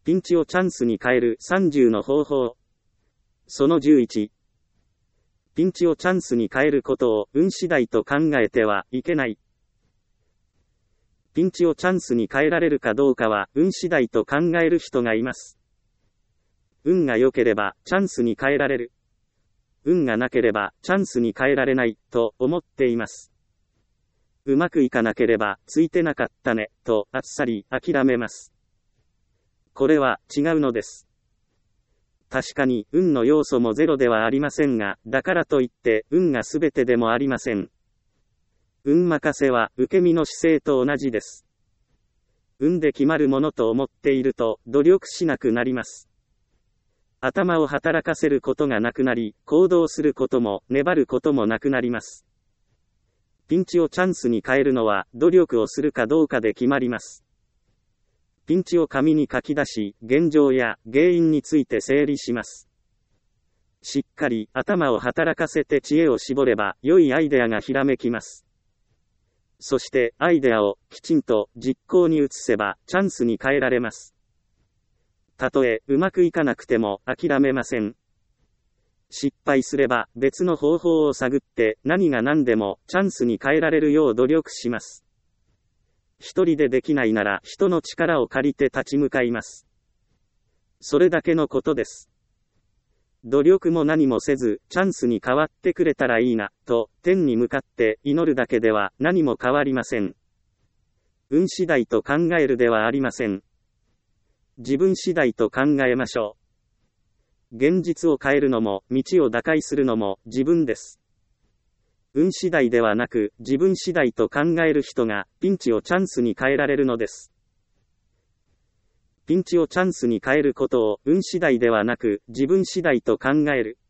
ピンチをチャンスに変える30の方法。その11。ピンチをチャンスに変えることを運次第と考えてはいけない。ピンチをチャンスに変えられるかどうかは運次第と考える人がいます。運が良ければチャンスに変えられる。運がなければチャンスに変えられないと思っています。うまくいかなければついてなかったねとあっさり諦めます。これは違うのです。確かに運の要素もゼロではありませんが、だからといって運が全てでもありません。運任せは受け身の姿勢と同じです。運で決まるものと思っていると努力しなくなります。頭を働かせることがなくなり、行動することも粘ることもなくなります。ピンチをチャンスに変えるのは努力をするかどうかで決まります。ピンチを紙に書き出し、現状や原因について整理します。しっかり頭を働かせて知恵を絞れば、良いアイデアがひらめきます。そしてアイデアをきちんと実行に移せばチャンスに変えられます。たとえうまくいかなくても諦めません。失敗すれば別の方法を探って何が何でもチャンスに変えられるよう努力します。一人でできないなら人の力を借りて立ち向かいます。それだけのことです。努力も何もせず、チャンスに変わってくれたらいいな、と、天に向かって祈るだけでは何も変わりません。運次第と考えるではありません。自分次第と考えましょう。現実を変えるのも、道を打開するのも自分です。運次第ではなく、自分次第と考える人が、ピンチをチャンスに変えられるのです。ピンチをチャンスに変えることを運次第ではなく自分次第と考える。